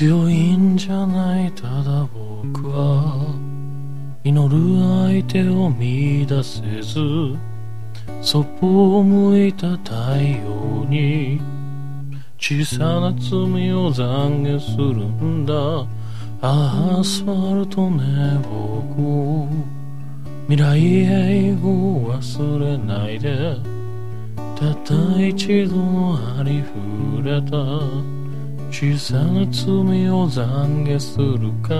強いんじゃない。ただ僕は祈る相手を見出せず、そっぽを向いた太陽に小さな罪を懺悔するんだ。アスファルトね僕、未来永劫忘れないで。たった一度のありふれた小さな罪を懺悔するから、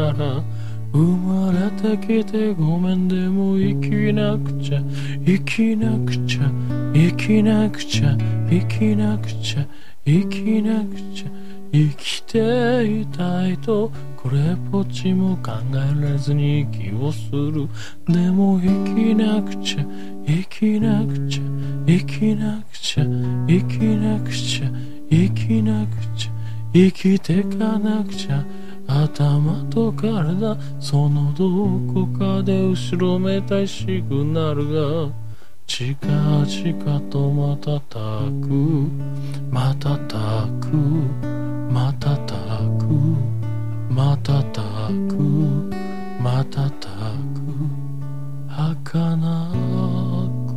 生まれてきてごめん、でも生きなくちゃ生きなくちゃ生きなくちゃ生きなくちゃ生きなくちゃ生きていたいと、これっぽっちも考えられずに息をする。でも生きなくちゃ生きなくちゃ生きなくちゃ生きなくちゃ生きなくちゃ生きてかなくちゃ。頭と体そのどこかで後ろめたいシグナルが近々と瞬く瞬く瞬く瞬く瞬く儚く。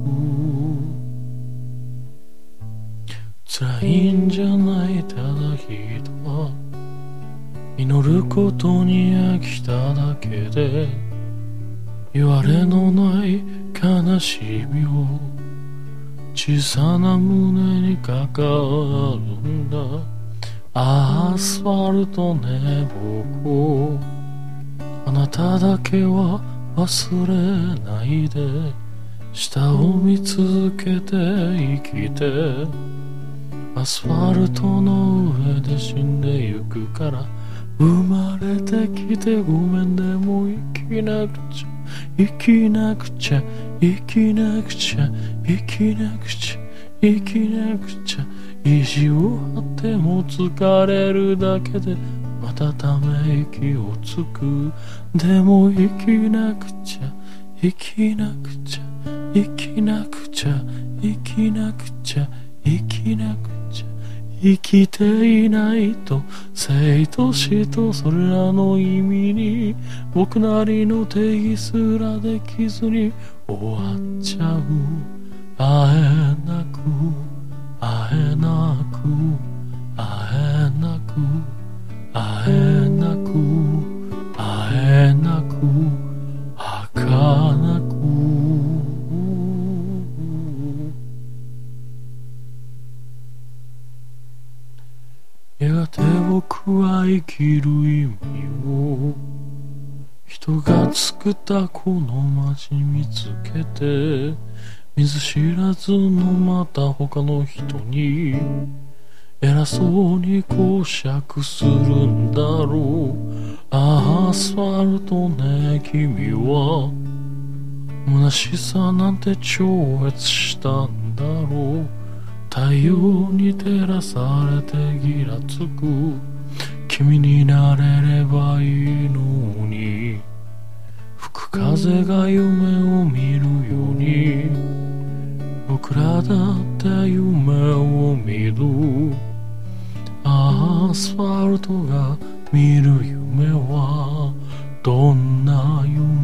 辛いんじゃない。ただ人は祈ることに飽きただけで、言われのない悲しみを小さな胸に抱えるんだ。アスファルトね僕、あなただけは忘れないで。下を見続けて生きて、アスファルトの上で死んでゆくから、生まれてきてごめん、でも生きなくちゃ生きなくちゃ生きなくちゃ生きなくちゃ生きなくちゃ。意地を張っても疲れるだけでまたため息をつく。でも生きなくちゃ生きなくちゃ生きなくちゃ生きなくちゃ生きなくちゃ。生きていないと生と死とそれらの意味に僕なりの定義すらできずに終わっちゃう。会えなく会えなく会えなく会えなく会えなく儚く。やがて僕は生きる意味を人が作ったこの街見つけて、見ず知らずのまた他の人に偉そうに講釈するんだろう。アスファルトね君は虚しさなんて超越したんだろう。太陽に照らされてギラつく君になれればいいのに、吹く風が夢を見るように僕らだって夢を見る。アスファルトが見る夢はどんな夢